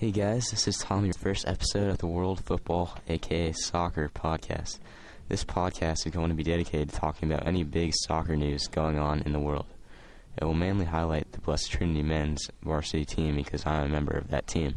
Hey guys, this is Tom, your first episode of the World Football, aka Soccer podcast. This podcast is going to be dedicated to talking about any big soccer news going on in the world. It will mainly highlight the Blessed Trinity men's varsity team because I am a member of that team.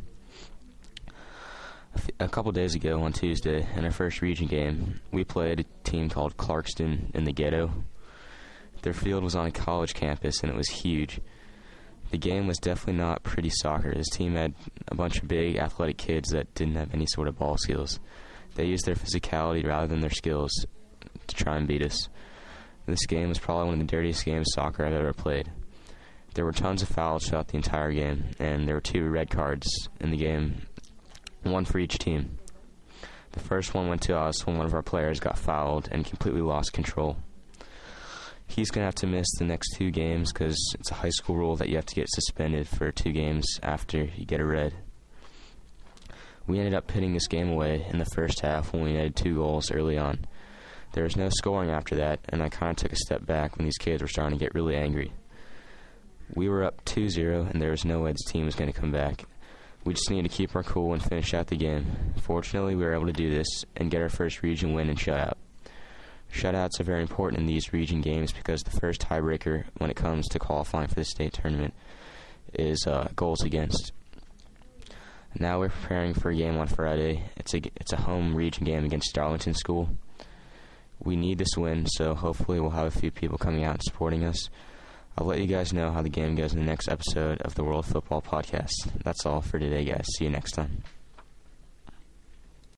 A couple days ago on Tuesday, in our first region game, we played a team called Clarkston in the Ghetto. Their field was on a college campus and it was huge. The game was definitely not pretty soccer. This team had a bunch of big athletic kids that didn't have any sort of ball skills. They used their physicality rather than their skills to try and beat us. This game was probably one of the dirtiest games of soccer I've ever played. There were tons of fouls throughout the entire game, and there were 2 red cards in the game, one for each team. The first one went to us when one of our players got fouled and completely lost control. He's going to have to miss the next 2 games because it's a high school rule that you have to get suspended for 2 games after you get a red. We ended up pitting this game away in the first half when we netted 2 goals early on. There was no scoring after that, and I kind of took a step back when these kids were starting to get really angry. We were up 2-0, and there was no way this team was going to come back. We just needed to keep our cool and finish out the game. Fortunately, we were able to do this and get our first region win and shutout. Shutouts are very important in these region games because the first tiebreaker when it comes to qualifying for the state tournament is goals against. Now we're preparing for a game on Friday. It's a home region game against Darlington School. We need this win, so hopefully we'll have a few people coming out and supporting us. I'll let you guys know how the game goes in the next episode of the World Football Podcast. That's all for today, guys. See you next time.